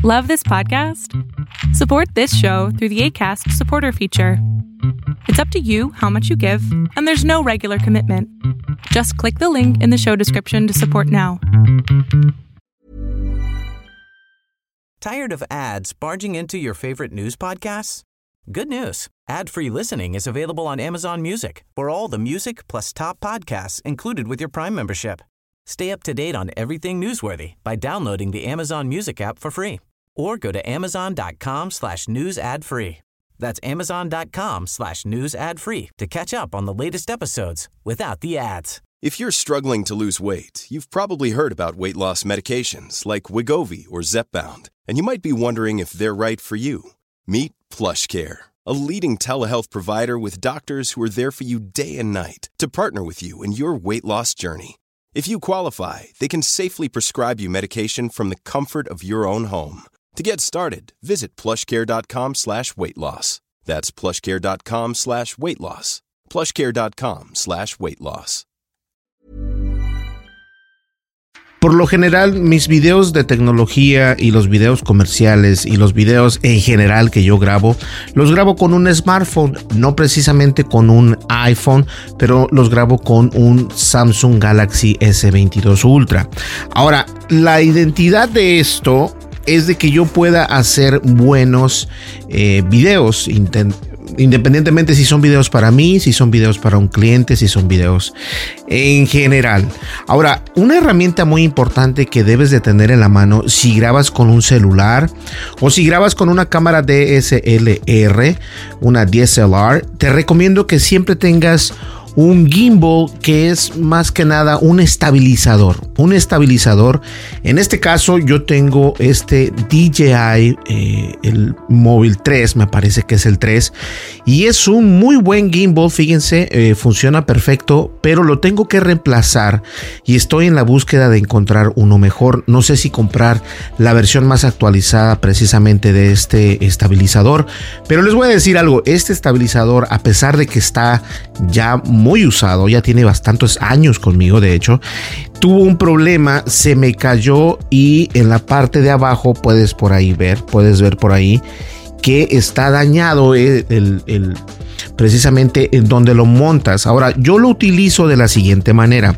Love this podcast? Support this show through the Acast supporter feature. It's up to you how much you give, and there's no regular commitment. Just click the link in the show description to support now. Tired of ads barging into your favorite news podcasts? Good news. Ad-free listening is available on Amazon Music for all the music plus top podcasts included with your Prime membership. Stay up to date on everything newsworthy by downloading the Amazon Music app for free or go to amazon.com/news ad free. That's amazon.com/news ad free to catch up on the latest episodes without the ads. If you're struggling to lose weight, you've probably heard about weight loss medications like Wegovy or Zepbound, and you might be wondering if they're right for you. Meet PlushCare, a leading telehealth provider with doctors who are there for you day and night to partner with you in your weight loss journey. If you qualify, they can safely prescribe you medication from the comfort of your own home. To get started, visit plushcare.com/weight loss. That's plushcare.com/weight loss. plushcare.com/weight loss. Por lo general, mis videos de tecnología y los videos comerciales y los videos en general que yo grabo, los grabo con un smartphone, no precisamente con un iPhone, pero los grabo con un Samsung Galaxy S22 Ultra. Ahora, la identidad de esto es de que yo pueda hacer buenos videos, independientemente si son videos para mí, si son videos para un cliente, si son videos en general. Ahora, una herramienta muy importante que debes de tener en la mano si grabas con un celular o si grabas con una cámara DSLR, una DSLR, te recomiendo que siempre tengas un gimbal, que es más que nada un estabilizador. En este caso yo tengo este DJI, el móvil 3, me parece que es el 3, y es un muy buen gimbal, fíjense, funciona perfecto, pero lo tengo que reemplazar y estoy en la búsqueda de encontrar uno mejor. No sé si comprar la versión más actualizada precisamente de este estabilizador, pero les voy a decir algo, este estabilizador, a pesar de que está ya muy usado, ya tiene bastantes años conmigo, de hecho, tuvo un problema, se me cayó y en la parte de abajo puedes ver por ahí que está dañado precisamente en donde lo montas. Ahora, yo lo utilizo de la siguiente manera.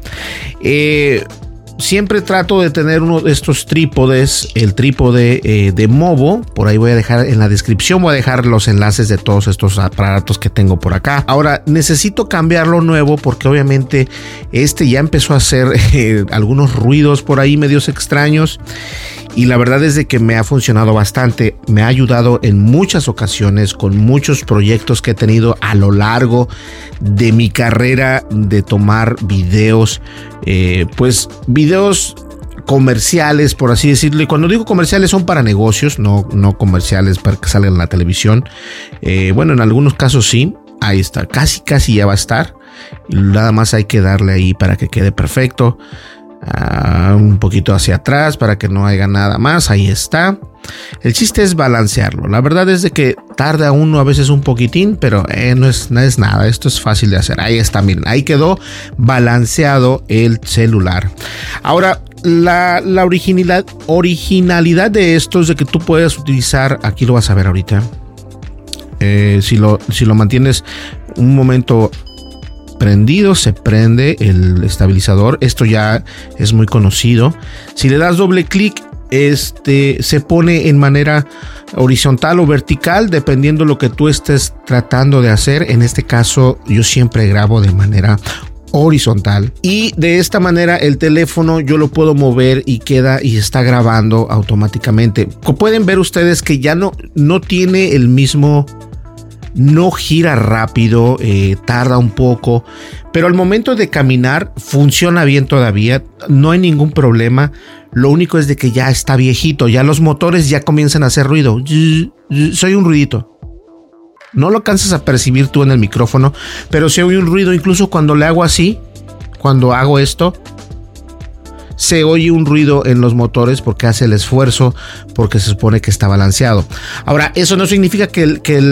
Siempre trato de tener uno de estos trípodes, el trípode de Movo. Por ahí voy a dejar en la descripción, voy a dejar los enlaces de todos estos aparatos que tengo por acá. Ahora, necesito cambiarlo nuevo porque obviamente este ya empezó a hacer algunos ruidos por ahí medios extraños. Y la verdad es de que me ha funcionado bastante, me ha ayudado en muchas ocasiones con muchos proyectos que he tenido a lo largo de mi carrera de tomar videos, pues videos comerciales, por así decirlo. Y cuando digo comerciales son para negocios, no comerciales para que salgan en la televisión. Bueno, en algunos casos sí, ahí está, casi ya va a estar. Y nada más hay que darle ahí para que quede perfecto. Un poquito hacia atrás para que no haya nada más. Ahí está. El chiste es balancearlo. La verdad es de que tarda uno a veces un poquitín, pero no es nada. Esto es fácil de hacer. Ahí está, miren, ahí quedó balanceado el celular. Ahora, la originalidad de esto es de que tú puedes utilizar, aquí lo vas a ver ahorita, si lo mantienes un momento prendido, se prende el estabilizador. Esto ya es muy conocido. Si le das doble clic, se pone en manera horizontal o vertical, dependiendo lo que tú estés tratando de hacer. En este caso, yo siempre grabo de manera horizontal y de esta manera el teléfono yo lo puedo mover y queda y está grabando automáticamente. Como pueden ver ustedes que ya no tiene el mismo, no gira rápido, tarda un poco, pero al momento de caminar funciona bien todavía, no hay ningún problema. Lo único es de que ya está viejito, ya los motores ya comienzan a hacer ruido. Soy un ruidito. No lo alcanzas a percibir tú en el micrófono, pero se oye un ruido incluso cuando le hago así, cuando hago esto. Se oye un ruido en los motores porque hace el esfuerzo, porque se supone que está balanceado. Ahora, eso no significa que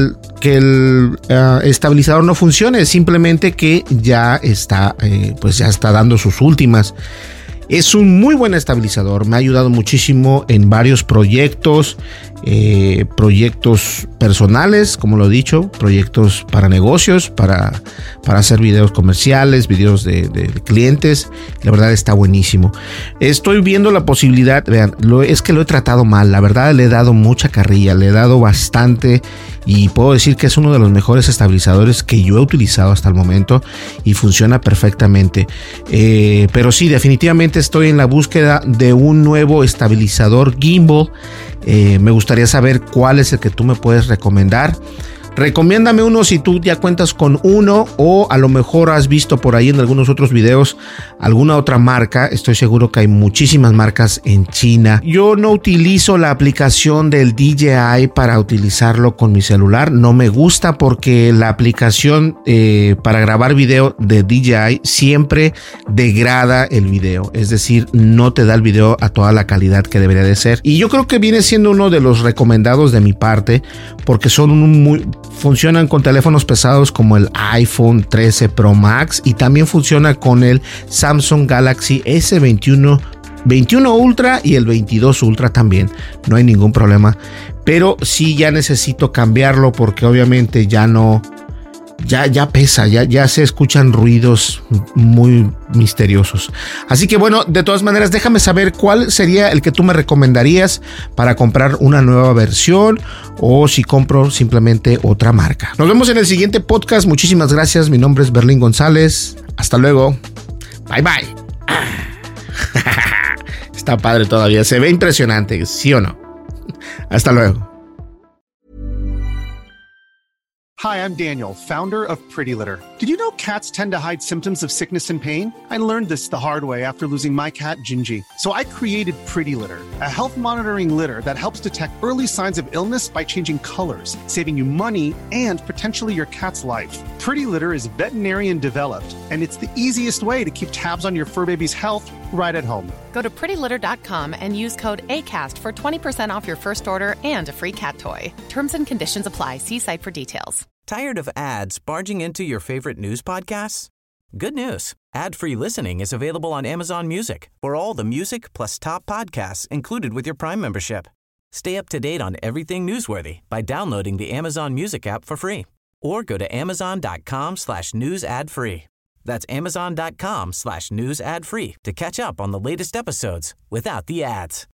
el estabilizador no funcione, simplemente que ya está, pues ya está dando sus últimas. Es un muy buen estabilizador, me ha ayudado muchísimo en varios proyectos, proyectos personales, como lo he dicho, proyectos para negocios, para hacer videos comerciales, videos de clientes. La verdad está buenísimo. Estoy viendo la posibilidad, vean, es que lo he tratado mal, la verdad le he dado mucha carrilla, le he dado bastante y puedo decir que es uno de los mejores estabilizadores que yo he utilizado hasta el momento y funciona perfectamente. Pero sí, definitivamente estoy en la búsqueda de un nuevo estabilizador gimbal. Me gustaría saber cuál es el que tú me puedes recomendar. Recomiéndame uno si tú ya cuentas con uno o a lo mejor has visto por ahí en algunos otros videos alguna otra marca. Estoy seguro que hay muchísimas marcas en China. Yo no utilizo la aplicación del DJI para utilizarlo con mi celular. No me gusta porque la aplicación para grabar video de DJI siempre degrada el video. Es decir, no te da el video a toda la calidad que debería de ser. Y yo creo que viene siendo uno de los recomendados de mi parte porque funcionan con teléfonos pesados como el iPhone 13 Pro Max y también funciona con el Samsung Galaxy S21 Ultra y el 22 Ultra también. No hay ningún problema, pero sí ya necesito cambiarlo porque obviamente ya no, ya pesa, ya se escuchan ruidos muy misteriosos. Así que bueno, de todas maneras, déjame saber cuál sería el que tú me recomendarías para comprar una nueva versión o si compro simplemente otra marca. Nos vemos en el siguiente podcast. Muchísimas gracias. Mi nombre es Berlín González. Hasta luego. Bye bye. Está padre todavía. Se ve impresionante, ¿sí o no? Hasta luego. Hi, I'm Daniel, founder of Pretty Litter. Did you know cats tend to hide symptoms of sickness and pain? I learned this the hard way after losing my cat, Gingy. So I created Pretty Litter, a health monitoring litter that helps detect early signs of illness by changing colors, saving you money and potentially your cat's life. Pretty Litter is veterinarian developed, and it's the easiest way to keep tabs on your fur baby's health right at home. Go to prettylitter.com and use code ACAST for 20% off your first order and a free cat toy. Terms and conditions apply. See site for details. Tired of ads barging into your favorite news podcasts? Good news. Ad-free listening is available on Amazon Music for all the music plus top podcasts included with your Prime membership. Stay up to date on everything newsworthy by downloading the Amazon Music app for free or go to amazon.com/news ad free. That's amazon.com/news ad free to catch up on the latest episodes without the ads.